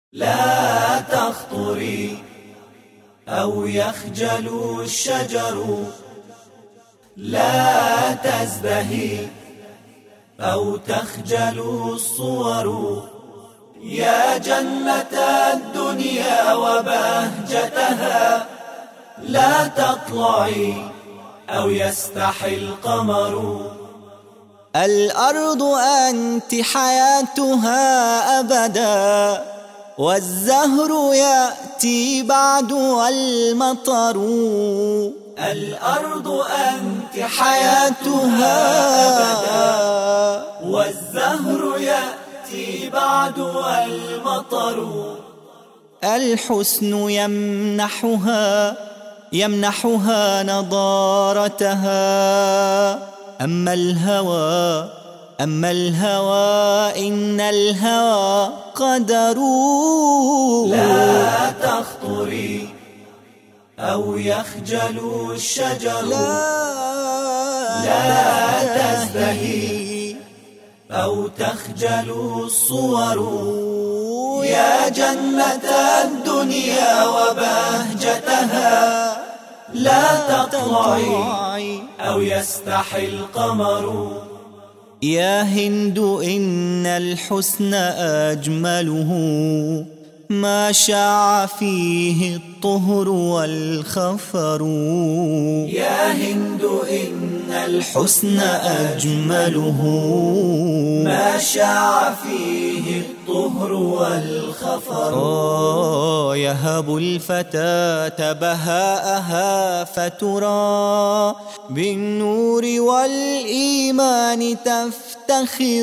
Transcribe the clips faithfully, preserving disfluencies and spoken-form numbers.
لا تخطري أو يخجل الشجر، لا تزدهي أو تخجل الصور، يا جنة الدنيا وبهجتها، لا تطلعي أو يستحي القمر. الأرض أنت حياتها أبدا، والزهر يأتي بعد والمطر. الأرض أنت حياتها أبدا، والزهر يأتي بعد والمطر. الحسن يمنحها يمنحها نضارتها، أما الهوى أما الهوى إن الهوى قدر. لا تخطري أو يخجل الشجر، لا, لا تزدهي أو تخجل الصور، يا جنة الدنيا وبهجتها، لا تطلعي أو يستحي القمر. يا هند إن الحسن أجمله، ما شاع فيه الطهر والخفر. يا هند إن الحسن أجمله، ما شاع فيه الطهر والخفر. آه يهب الفتاة بهاءها، فترى بالنور والإيمان تفتخر.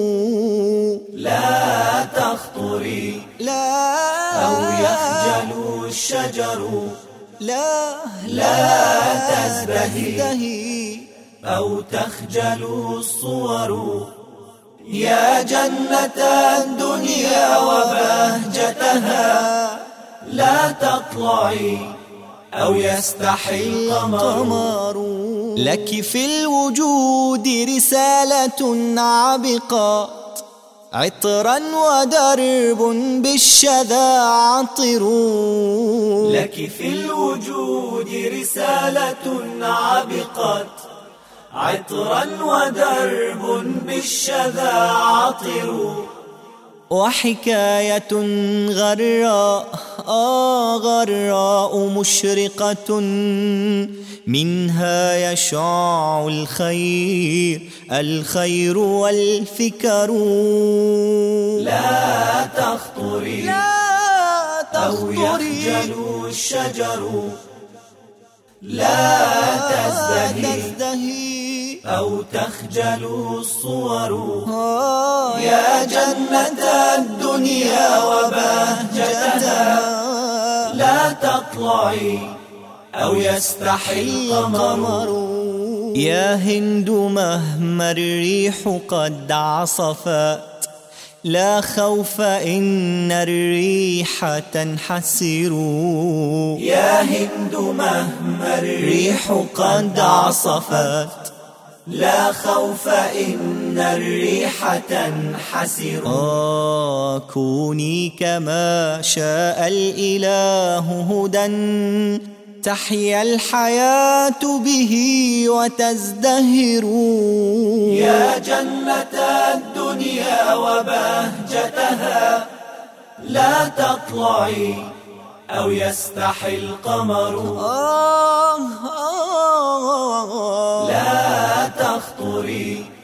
لا تخطري لا أو يخجل الشجر، لا لا تزدهي أو تخجل الصور، يا جنة الدنيا وبهجتها، لا تطلعي أو يستحي القمر. لك في الوجود رسالة عبقات، عطرا ودرب بالشذا عطر. لك في الوجود رسالة عبقت، عطرا ودرب بالشذا عطر. وحكاية غراء آه غراء مشرقة، منها يشع الخير الخير والفكر. لا تخطري لا أو يخجل الشجر، لا تزدهي أو تخجل الصور، يا جنة الدنيا وبهجتها، لا تطلعي أو يستحي القمر. يا هند مهما الريح قد عصفت، لا خوف إن الريح تنحسر. يا هند مهما الريح قد عصفت، لا خوف إن الريح تنحسر. آه كوني كما شاء الإله هدى، تحيا الحياة به وتزدهر. يا جنة الدنيا وبهجتها، لا تطلعي أو يستحي القمر. آه آه لا تخطري